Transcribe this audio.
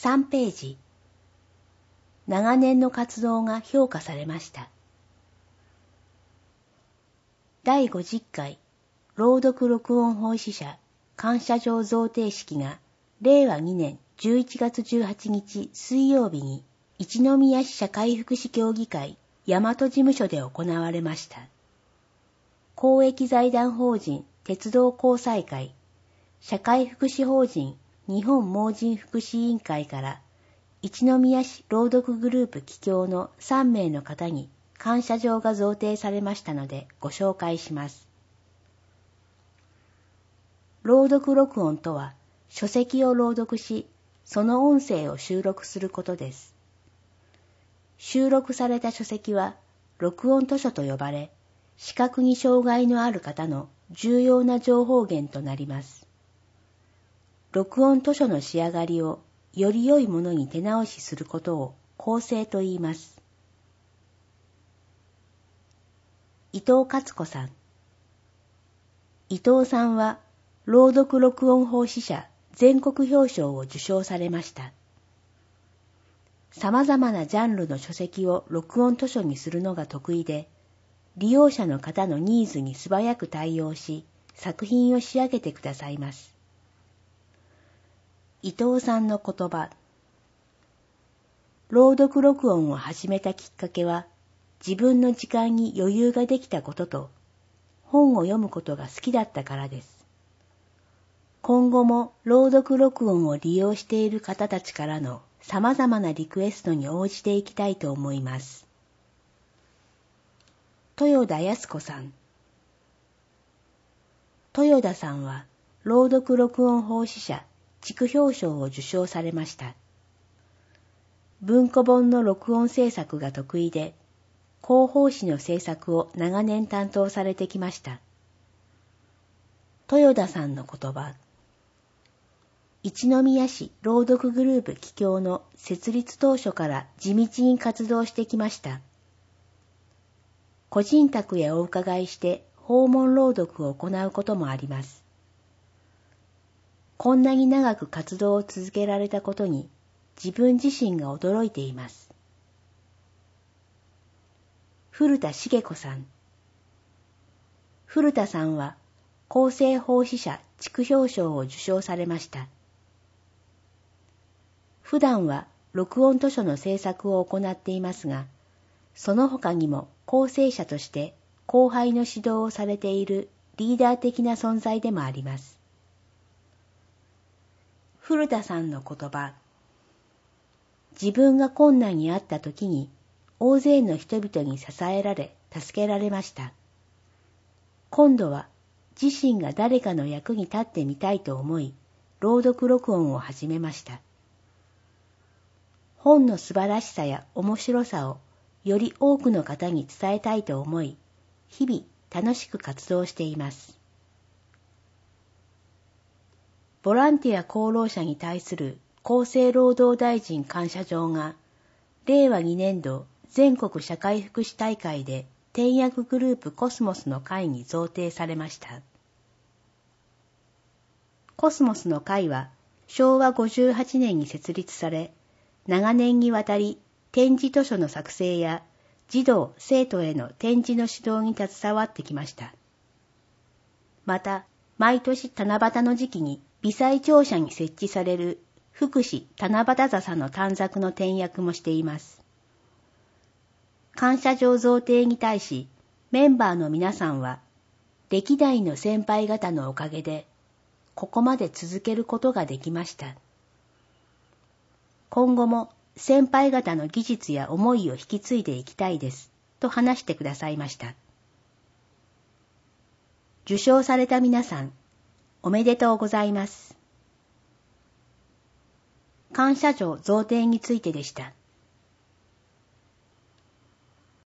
3ページ。長年の活動が評価されました。第50回朗読録音奉仕者感謝状贈呈式が令和2年11月18日水曜日に一宮市社会福祉協議会大和事務所で行われました。公益財団法人鉄道交際会、社会福祉法人日本盲人福祉委員会から一宮市朗読グループ帰郷の3名の方に感謝状が贈呈されましたのでご紹介します。朗読録音とは書籍を朗読し、その音声を収録することです。収録された書籍は録音図書と呼ばれ、視覚に障害のある方の重要な情報源となります。録音図書の仕上がりをより良いものに手直しすることを校正と言います。伊藤勝子さん。伊藤さんは朗読録音奉仕者全国表彰を受賞されました。様々なジャンルの書籍を録音図書にするのが得意で、利用者の方のニーズに素早く対応し、作品を仕上げてくださいます。伊藤さんの言葉。朗読録音を始めたきっかけは、自分の時間に余裕ができたことと、本を読むことが好きだったからです。今後も朗読録音を利用している方たちからの様々なリクエストに応じていきたいと思います。豊田康子さん。豊田さんは朗読録音奉仕者地区表彰を受賞されました。文庫本の録音制作が得意で、広報誌の制作を長年担当されてきました。豊田さんの言葉。一宮市朗読グループ帰郷の設立当初から地道に活動してきました。個人宅へお伺いして訪問朗読を行うこともあります。こんなに長く活動を続けられたことに自分自身が驚いています。古田茂子さん。古田さんは公正奉仕者地区表彰を受賞されました。普段は録音図書の制作を行っていますが、その他にも構成者として後輩の指導をされているリーダー的な存在でもあります。古田さんの言葉。自分が困難にあった時に大勢の人々に支えられ助けられました。今度は自身が誰かの役に立ってみたいと思い、朗読録音を始めました。本の素晴らしさや面白さをより多くの方に伝えたいと思い、日々楽しく活動しています。ボランティア功労者に対する厚生労働大臣感謝状が、令和2年度全国社会福祉大会で転訳グループコスモスの会に贈呈されました。コスモスの会は昭和58年に設立され、長年にわたり点字図書の作成や児童・生徒への点字の指導に携わってきました。また、毎年七夕の時期に微細庁舎に設置される福祉七夕笹の短冊の転訳もしています。感謝状贈呈に対し、メンバーの皆さんは、歴代の先輩方のおかげで、ここまで続けることができました。今後も先輩方の技術や思いを引き継いでいきたいです、と話してくださいました。受賞された皆さん、おめでとうございます。感謝状贈呈についてでした。